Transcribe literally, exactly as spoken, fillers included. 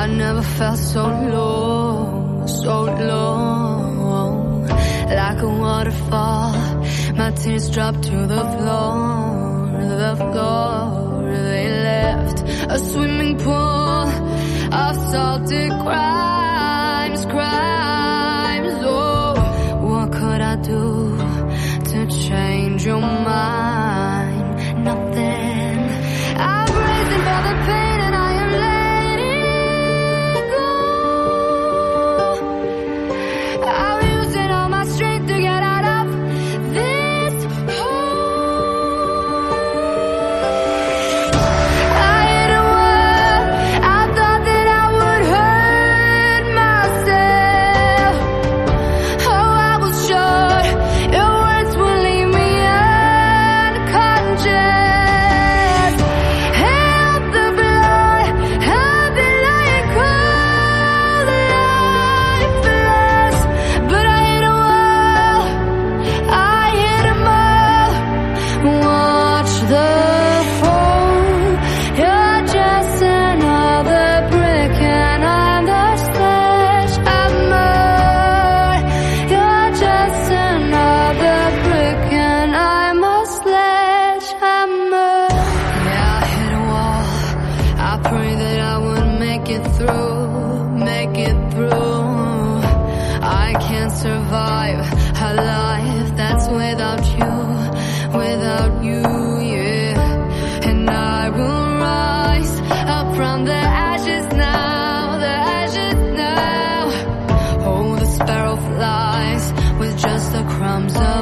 I never felt so low, so low. Like a waterfall, my tears dropped to the floor, the floor. They left a swimming pool of salted crimes, crimes. Oh, what could I do to change your mind? Nothing. I'm bracing for the pain and I am letting go. I'm using all my strength to get out of this hole. I hit a wall. I thought that I would hurt myself. Oh, I was sure your words would leave me unconscious. Help the blood, I've been lying cold, lifeless. But I hit a wall, I hit 'em all. Watch the fall. You're just another brick and I'm the sledgehammer. You're just another brick and I'm a sledgehammer. Yeah, I hit a wall. I pray that I would make it through, make it through. I can't survive a life that's without you, without you, yeah. And I will rise up from the ashes now, the ashes now. Oh, the sparrow flies with just the crumbs of